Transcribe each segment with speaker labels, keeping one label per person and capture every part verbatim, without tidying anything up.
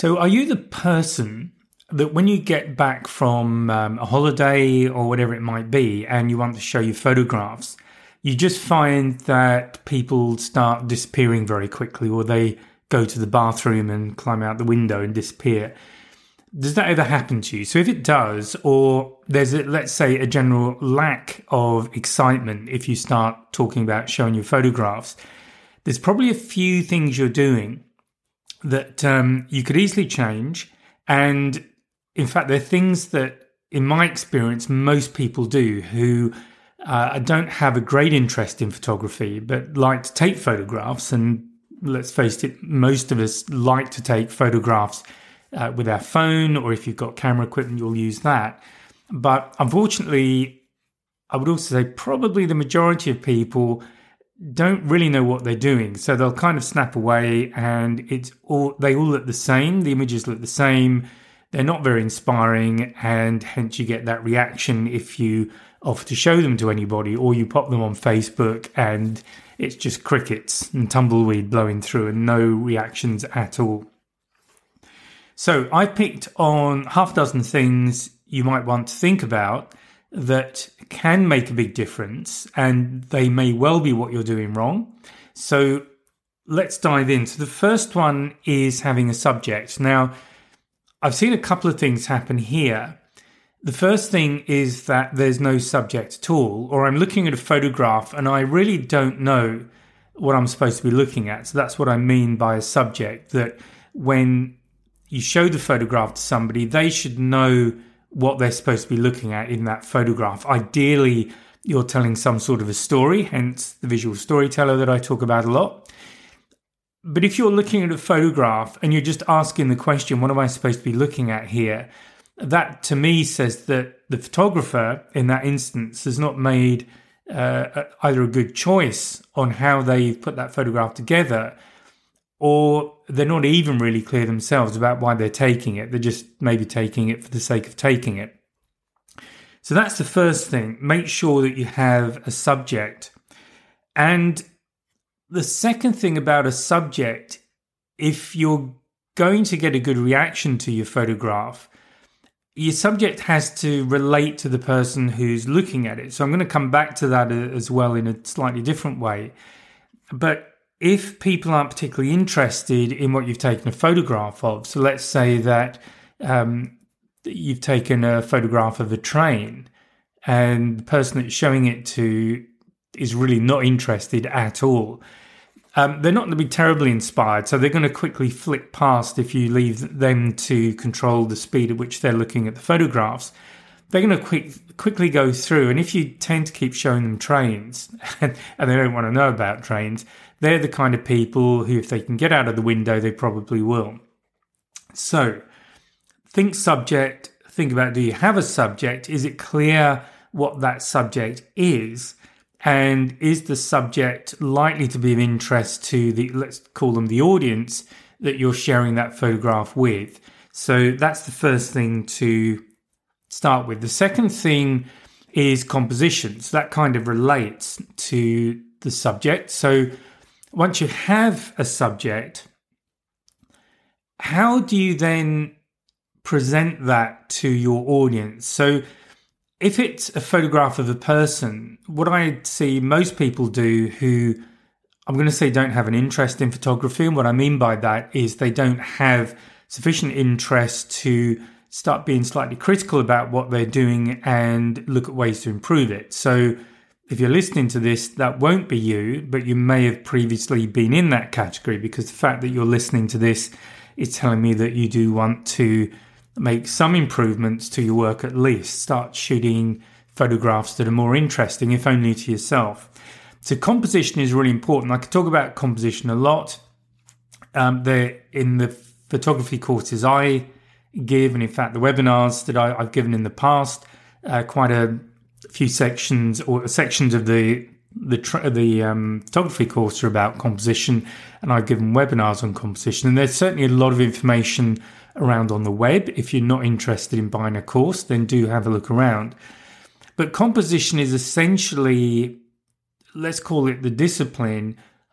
Speaker 1: So are you the person that when you get back from um, a holiday or whatever it might be and you want to show your photographs, you just find that people start disappearing very quickly, or they go to the bathroom and climb out the window and disappear? Does that ever happen to you? So if it does, or there's, a, let's say, a general lack of excitement if you start talking about showing your photographs, there's probably a few things you're doing that um, you could easily change. And in fact, they're things that, in my experience, most people do who uh, don't have a great interest in photography, but like to take photographs. And let's face it, most of us like to take photographs uh, with our phone, or if you've got camera equipment, you'll use that. But unfortunately, I would also say probably the majority of people don't really know what they're doing. So they'll kind of snap away and it's all, they all look the same. The images look the same. They're not very inspiring, and hence you get that reaction if you offer to show them to anybody, or you pop them on Facebook and it's just crickets and tumbleweed blowing through and no reactions at all. So I picked on half a dozen things you might want to think about that can make a big difference, and they may well be what you're doing wrong. So let's dive in. So the first one is having a subject. Now, I've seen a couple of things happen here. The first thing is that there's no subject at all, or I'm looking at a photograph and I really don't know what I'm supposed to be looking at. So that's what I mean by a subject, that when you show the photograph to somebody, they should know what they're supposed to be looking at in that photograph. Ideally, you're telling some sort of a story, hence the visual storyteller that I talk about a lot. But if you're looking at a photograph and you're just asking the question, what am I supposed to be looking at here? That to me says that the photographer in that instance has not made uh, either a good choice on how they've put that photograph together, or they're not even really clear themselves about why they're taking it. They're just maybe taking it for the sake of taking it. So that's the first thing. Make sure that you have a subject. And the second thing about a subject, if you're going to get a good reaction to your photograph, your subject has to relate to the person who's looking at it. So I'm going to come back to that as well in a slightly different way. But if people aren't particularly interested in what you've taken a photograph of, so let's say that um, you've taken a photograph of a train and the person that's showing it to is really not interested at all, um, they're not going to be terribly inspired. So they're going to quickly flick past if you leave them to control the speed at which they're looking at the photographs. They're going to quick, quickly go through. And if you tend to keep showing them trains and, and they don't want to know about trains, they're the kind of people who, if they can get out of the window, they probably will. So think subject, think about, do you have a subject? Is it clear what that subject is? And is the subject likely to be of interest to the, let's call them the audience that you're sharing that photograph with? So that's the first thing to start with. The second thing is composition. So that kind of relates to the subject. So once you have a subject, how do you then present that to your audience? So if it's a photograph of a person, what I see most people do who, I'm going to say, don't have an interest in photography, and what I mean by that is they don't have sufficient interest to start being slightly critical about what they're doing and look at ways to improve it. So if you're listening to this, that won't be you, but you may have previously been in that category, because the fact that you're listening to this is telling me that you do want to make some improvements to your work at least. Start shooting photographs that are more interesting, if only to yourself. So composition is really important. I could talk about composition a lot. Um, in the photography courses I give, and in fact the webinars that I, I've given in the past, uh, quite a few sections or sections of the the the um, photography course are about composition, and I've given webinars on composition. And there's certainly a lot of information around on the web. If you're not interested in buying a course, then do have a look around. But composition is essentially, let's call it the discipline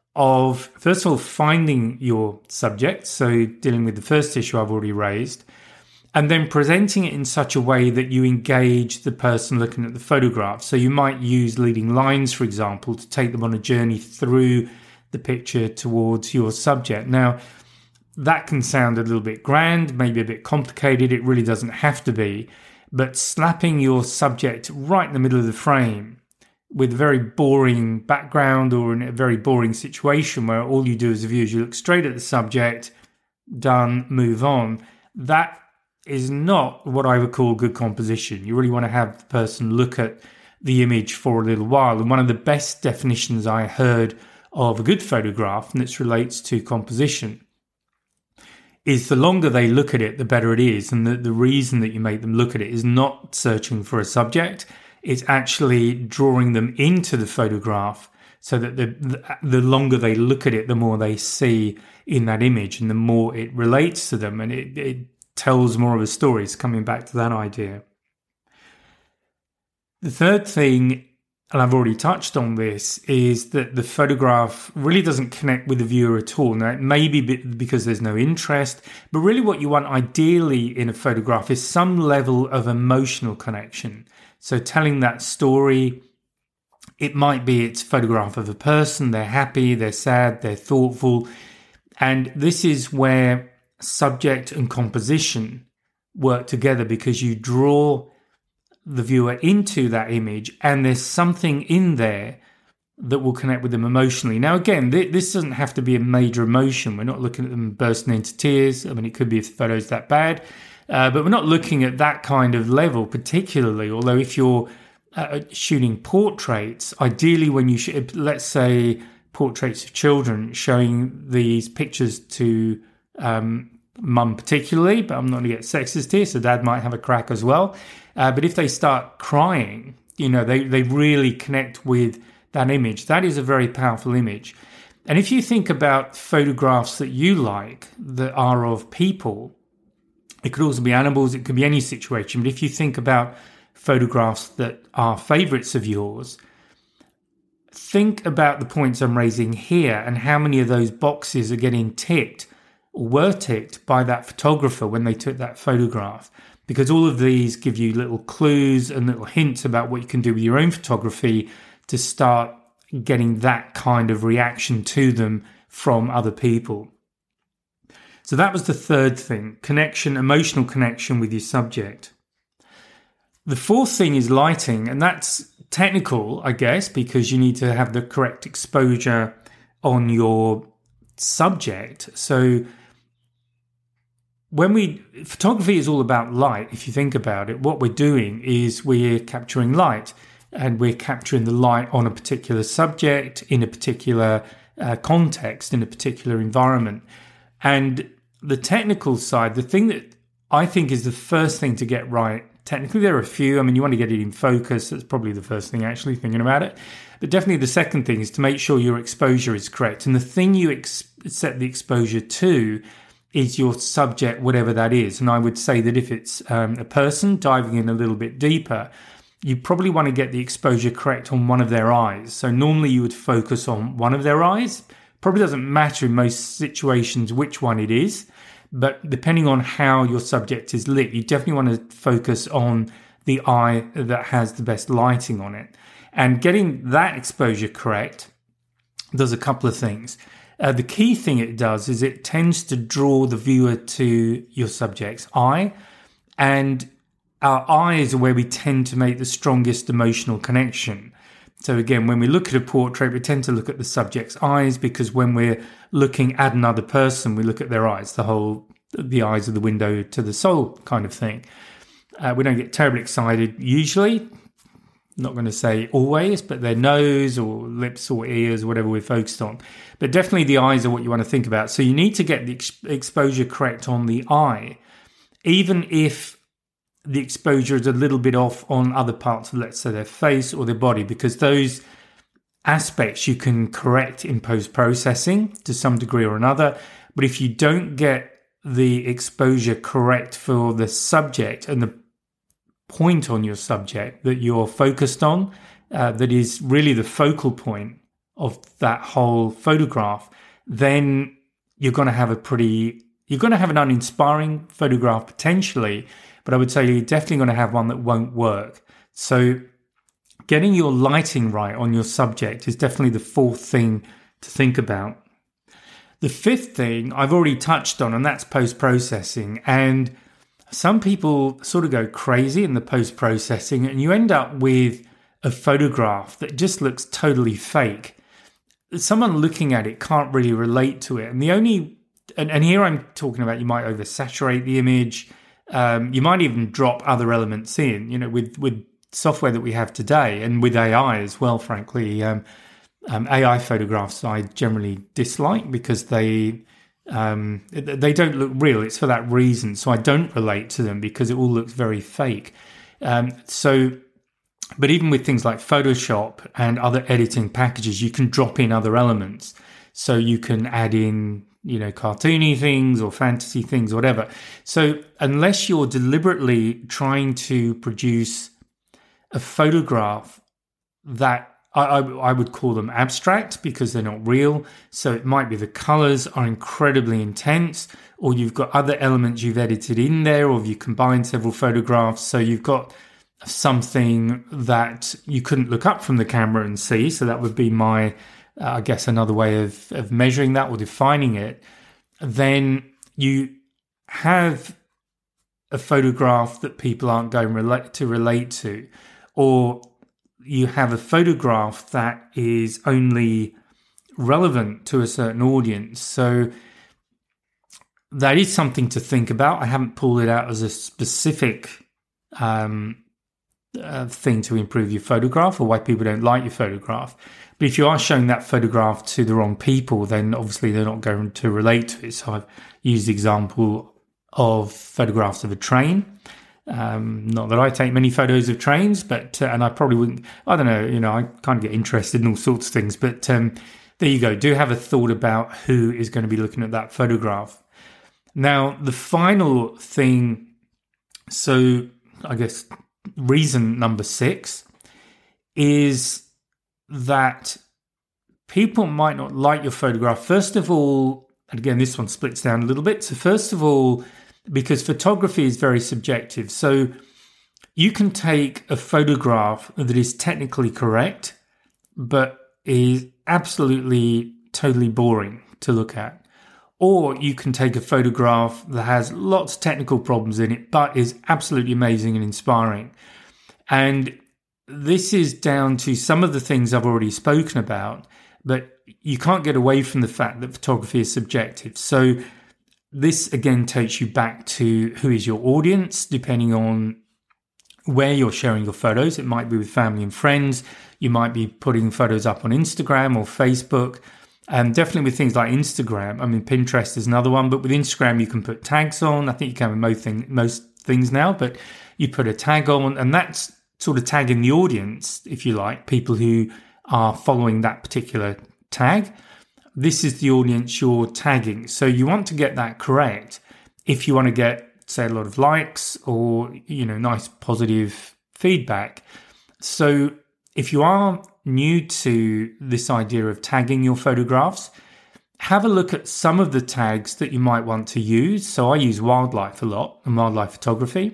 Speaker 1: of, first of all, finding your subject, so dealing with the first issue I've already raised, and then presenting it in such a way that you engage the person looking at the photograph. So you might use leading lines, for example, to take them on a journey through the picture towards your subject. Now, that can sound a little bit grand, maybe a bit complicated. It really doesn't have to be. But slapping your subject right in the middle of the frame with a very boring background or in a very boring situation where all you do as a viewer is you look straight at the subject, done, move on, that is not what I would call good composition. You really want to have the person look at the image for a little while. And one of the best definitions I heard of a good photograph, and this relates to composition, is the longer they look at it, the better it is. And the, the reason that you make them look at it is not searching for a subject. It's actually drawing them into the photograph so that the, the, the longer they look at it, the more they see in that image and the more it relates to them and it, it tells more of a story. It's coming back to that idea. The third thing, and I've already touched on this, is that the photograph really doesn't connect with the viewer at all. Now, it may be because there's no interest, but really what you want ideally in a photograph is some level of emotional connection. So telling that story, it might be it's a photograph of a person, they're happy, they're sad, they're thoughtful. And this is where subject and composition work together because you draw the viewer into that image and there's something in there that will connect with them emotionally. Now, again, th- this doesn't have to be a major emotion. We're not looking at them bursting into tears. I mean, it could be if the photo's that bad, uh, but we're not looking at that kind of level particularly, although if you're uh, shooting portraits, ideally when you shoot, let's say portraits of children, showing these pictures to um, mum particularly, but I'm not going to get sexist here, so dad might have a crack as well. Uh, but if they start crying, you know, they, they really connect with that image. That is a very powerful image. And if you think about photographs that you like that are of people, it could also be animals, it could be any situation. But if you think about photographs that are favorites of yours, think about the points I'm raising here and how many of those boxes are getting ticked or were ticked by that photographer when they took that photograph. Because all of these give you little clues and little hints about what you can do with your own photography to start getting that kind of reaction to them from other people. So that was the third thing, connection, emotional connection with your subject. The fourth thing is lighting, and that's technical, I guess, because you need to have the correct exposure on your subject. So when we, photography is all about light. If you think about it, what we're doing is we're capturing light and we're capturing the light on a particular subject in a particular uh, context, in a particular environment. And the technical side, the thing that I think is the first thing to get right, technically there are a few, I mean, you want to get it in focus. That's probably the first thing actually thinking about it. But definitely the second thing is to make sure your exposure is correct. And the thing you ex- set the exposure to is your subject, whatever that is. And I would say that if it's um, a person, diving in a little bit deeper, you probably want to get the exposure correct on one of their eyes. So normally you would focus on one of their eyes. Probably doesn't matter in most situations which one it is, but depending on how your subject is lit, you definitely want to focus on the eye that has the best lighting on it. And getting that exposure correct does a couple of things. Uh, the key thing it does is it tends to draw the viewer to your subject's eye, and our eyes are where we tend to make the strongest emotional connection. So again, when we look at a portrait, we tend to look at the subject's eyes because when we're looking at another person, we look at their eyes, the whole, the eyes are the window to the soul kind of thing. Uh, we don't get terribly excited usually. Not going to say always, but their nose or lips or ears, whatever we're focused on. But definitely the eyes are what you want to think about. So you need to get the ex- exposure correct on the eye, even if the exposure is a little bit off on other parts of, let's say, their face or their body, because those aspects you can correct in post-processing to some degree or another. But if you don't get the exposure correct for the subject and the point on your subject that you're focused on, uh, that is really the focal point of that whole photograph, then you're going to have a pretty, you're going to have an uninspiring photograph potentially, but I would say you're definitely going to have one that won't work. So getting your lighting right on your subject is definitely the fourth thing to think about. The fifth thing I've already touched on, and that's post-processing. And some people sort of go crazy in the post-processing, and you end up with a photograph that just looks totally fake. Someone looking at it can't really relate to it. And the only, and, and here I'm talking about, you might oversaturate the image. Um, you might even drop other elements in, you know, with, with software that we have today, and with A I as well, frankly. Um, um, A I photographs I generally dislike because they um, they don't look real. It's for that reason. So I don't relate to them because it all looks very fake. Um, so, but even with things like Photoshop and other editing packages, you can drop in other elements. So you can add in, you know, cartoony things or fantasy things, or whatever. So unless you're deliberately trying to produce a photograph that I, I, I would call them abstract because they're not real. So it might be the colors are incredibly intense, or you've got other elements you've edited in there, or you combine several photographs. So you've got something that you couldn't look up from the camera and see. So that would be my, uh, I guess, another way of, of measuring that or defining it. Then you have a photograph that people aren't going relate, to relate to, or you have a photograph that is only relevant to a certain audience. So that is something to think about. I haven't pulled it out as a specific um, uh, thing to improve your photograph or why people don't like your photograph. But if you are showing that photograph to the wrong people, then obviously they're not going to relate to it. So I've used the example of photographs of a train. Um, not that I take many photos of trains, but, uh, and I probably wouldn't, I don't know, you know, I kind of get interested in all sorts of things, but um, there you go. Do have a thought about who is going to be looking at that photograph. Now, the final thing, so I guess reason number six is that people might not like your photograph. First of all, and again, this one splits down a little bit. So first of all, because photography is very subjective. So you can take a photograph that is technically correct, but is absolutely totally boring to look at. Or you can take a photograph that has lots of technical problems in it, but is absolutely amazing and inspiring. And this is down to some of the things I've already spoken about, but you can't get away from the fact that photography is subjective. So this again takes you back to who is your audience, depending on where you're sharing your photos. It might be with family and friends. You might be putting photos up on Instagram or Facebook. And definitely with things like Instagram. I mean, Pinterest is another one, but with Instagram, you can put tags on. I think you can with most, thing, most things now, but you put a tag on, and that's sort of tagging the audience, if you like, people who are following that particular tag. This is the audience you're tagging. So you want to get that correct if you want to get, say, a lot of likes or, you know, nice positive feedback. So if you are new to this idea of tagging your photographs, have a look at some of the tags that you might want to use. So I use wildlife a lot and wildlife photography.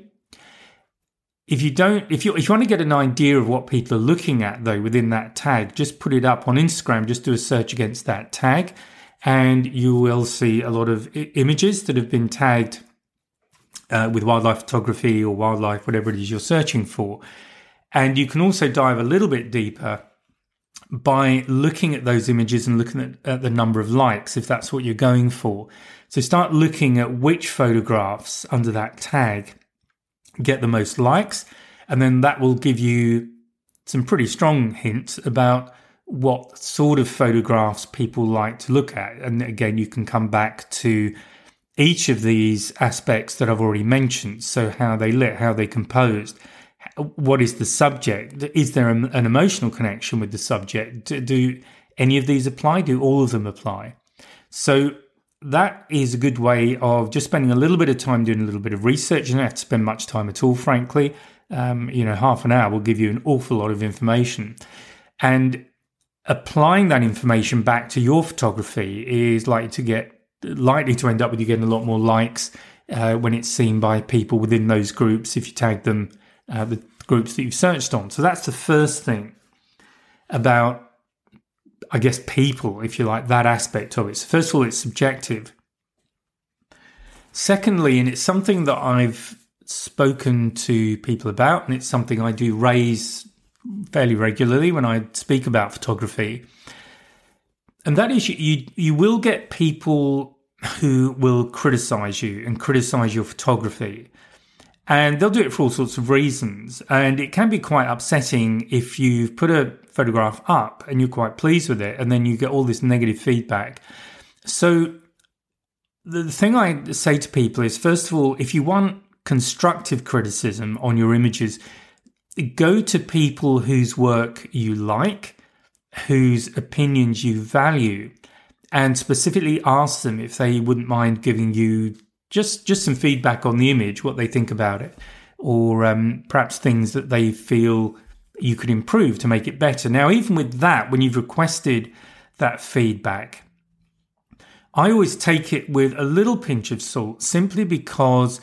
Speaker 1: If you don't, if you if you want to get an idea of what people are looking at though within that tag, just put it up on Instagram. Just do a search against that tag, and you will see a lot of I- images that have been tagged uh, with wildlife photography or wildlife, whatever it is you're searching for. And you can also dive a little bit deeper by looking at those images and looking at, at the number of likes, if that's what you're going for. So start looking at which photographs under that tag get the most likes, and then that will give you some pretty strong hints about what sort of photographs people like to look at. And again, you can come back to each of these aspects that I've already mentioned. So how they lit, how they composed, what is the subject? Is there an emotional connection with the subject? Do any of these apply? Do all of them apply? So that is a good way of just spending a little bit of time doing a little bit of research. You don't have to spend much time at all, frankly. Um, you know, half an hour will give you an awful lot of information. And applying that information back to your photography is likely to get likely to end up with you getting a lot more likes uh, when it's seen by people within those groups if you tag them, uh, the groups that you've searched on. So that's the first thing about, I guess, people, if you like, that aspect of it. So first of all, it's subjective. Secondly, and it's something that I've spoken to people about, and it's something I do raise fairly regularly when I speak about photography, and that is you, you, you will get people who will criticize you and criticize your photography. And they'll do it for all sorts of reasons. And it can be quite upsetting if you've put a photograph up and you're quite pleased with it, and then you get all this negative feedback. So the thing I say to people is, first of all, if you want constructive criticism on your images, go to people whose work you like, whose opinions you value, and specifically ask them if they wouldn't mind giving you just, just some feedback on the image, what they think about it, or um, perhaps things that they feel you could improve to make it better. Now, even with that, when you've requested that feedback, I always take it with a little pinch of salt, simply because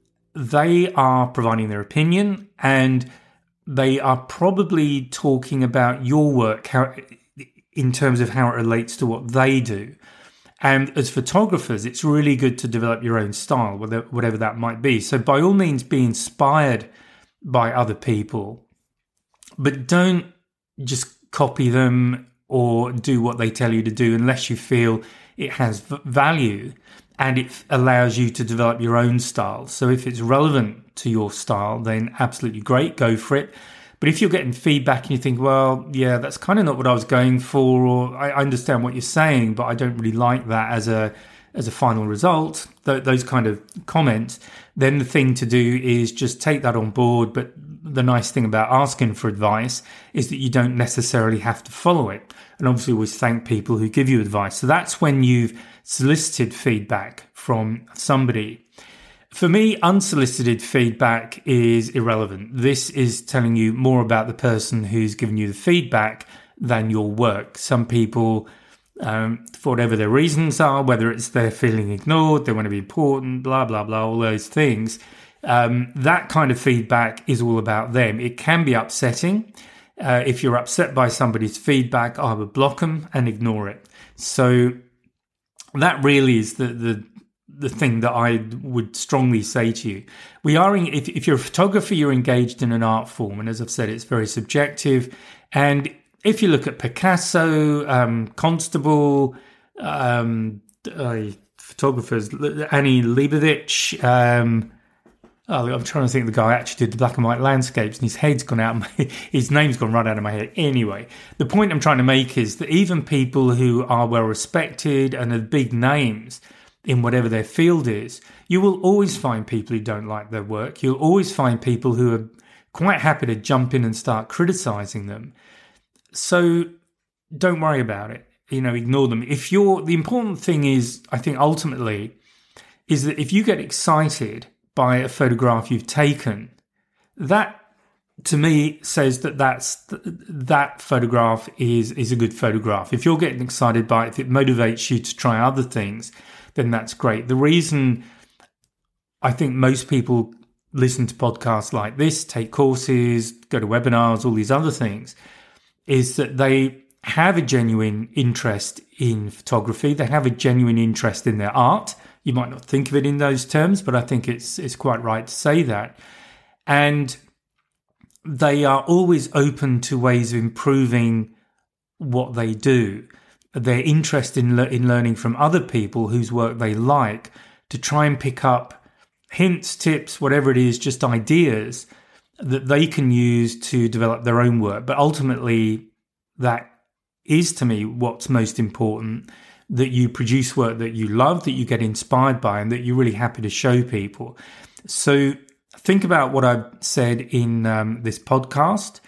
Speaker 1: they are providing their opinion, and they are probably talking about your work how, in terms of how it relates to what they do. And as photographers, it's really good to develop your own style, whatever that might be. So by all means, be inspired by other people, but don't just copy them or do what they tell you to do unless you feel it has value and it allows you to develop your own style. So if it's relevant to your style, then absolutely great, go for it. But if you're getting feedback and you think, well, yeah, that's kind of not what I was going for, or I understand what you're saying, but I don't really like that as a as a final result, th- those kind of comments, then the thing to do is just take that on board. But the nice thing about asking for advice is that you don't necessarily have to follow it. And obviously always thank people who give you advice. So that's when you've solicited feedback from somebody. For me, unsolicited feedback is irrelevant. This is telling you more about the person who's given you the feedback than your work. Some people, um, for whatever their reasons are, whether it's they're feeling ignored, they want to be important, blah, blah, blah, all those things, um, that kind of feedback is all about them. It can be upsetting. Uh, if you're upset by somebody's feedback, I would block them and ignore it. So that really is the the the thing that I would strongly say to you. We are, in, if, if you're a photographer, you're engaged in an art form. And as I've said, it's very subjective. And if you look at Picasso, um, Constable, um, uh, photographers, Annie Leibovitz, um, oh, I'm trying to think of the guy who actually did the black and white landscapes, and his head's gone out, of my, his name's gone right out of my head. Anyway, the point I'm trying to make is that even people who are well respected and are big names in whatever their field is, you will always find people who don't like their work. You'll always find people who are quite happy to jump in and start criticizing them. So don't worry about it. You know, ignore them. If you're, the important thing is, I think ultimately, is that if you get excited by a photograph you've taken, that to me says that that's that photograph is is a good photograph. If you're getting excited by it, if it motivates you to try other things, then that's great. The reason I think most people listen to podcasts like this, take courses, go to webinars, all these other things, is that they have a genuine interest in photography. They have a genuine interest in their art. You might not think of it in those terms, but I think it's it's quite right to say that. And they are always open to ways of improving what they do. They're interested in, le- in learning from other people whose work they like, to try and pick up hints, tips, whatever it is, just ideas that they can use to develop their own work. But ultimately, that is to me what's most important, that you produce work that you love, that you get inspired by, and that you're really happy to show people. So think about what I've said in um, this podcast.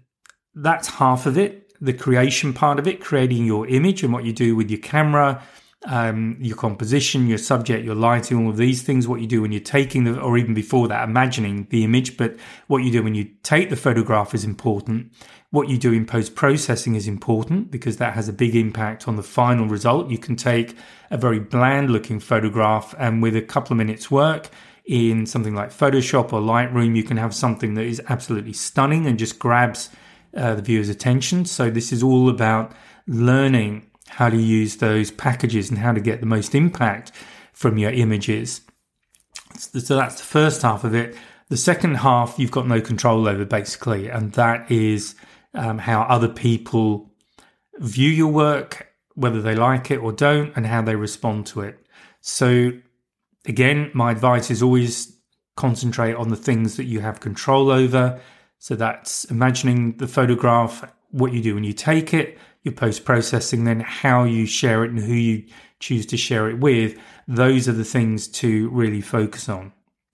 Speaker 1: That's half of it. The creation part of it, creating your image and what you do with your camera, um, your composition, your subject, your lighting, all of these things, what you do when you're taking the, or even before that, imagining the image, but what you do when you take the photograph is important. What you do in post-processing is important because that has a big impact on the final result. You can take a very bland looking photograph and with a couple of minutes work in something like Photoshop or Lightroom, you can have something that is absolutely stunning and just grabs uh, the viewer's attention. So this is all about learning how to use those packages and how to get the most impact from your images. So that's the first half of it. The second half, you've got no control over, basically, and that is um, how other people view your work, whether they like it or don't, and how they respond to it. So again, my advice is always concentrate on the things that you have control over. So that's imagining the photograph, what you do when you take it, your post-processing, then how you share it and who you choose to share it with. Those are the things to really focus on.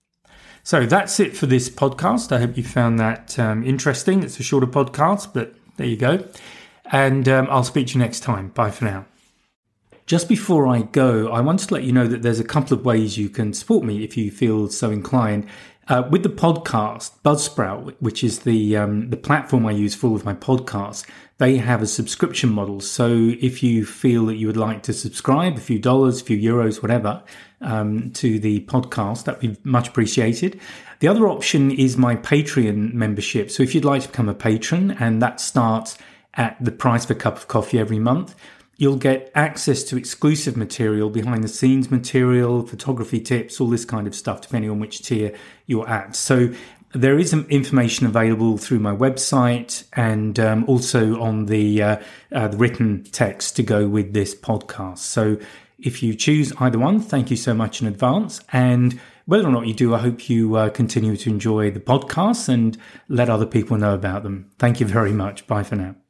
Speaker 1: So that's it for this podcast. I hope you found that um, interesting. It's a shorter podcast, but there you go. And um, I'll speak to you next time. Bye for now. Just before I go, I wanted to let you know that there's a couple of ways you can support me if you feel so inclined. Uh, with the podcast, Buzzsprout, which is the um, the platform I use for all of my podcasts, they have a subscription model. So if you feel that you would like to subscribe, a few dollars, a few euros, whatever, um, to the podcast, that would be much appreciated. The other option is my Patreon membership. So if you'd like to become a patron, and that starts at the price of a cup of coffee every month, you'll get access to exclusive material, behind the scenes material, photography tips, all this kind of stuff, depending on which tier you're at. So there is some information available through my website and um, also on the, uh, uh, the written text to go with this podcast. So if you choose either one, thank you so much in advance. And whether or not you do, I hope you uh, continue to enjoy the podcasts and let other people know about them. Thank you very much. Bye for now.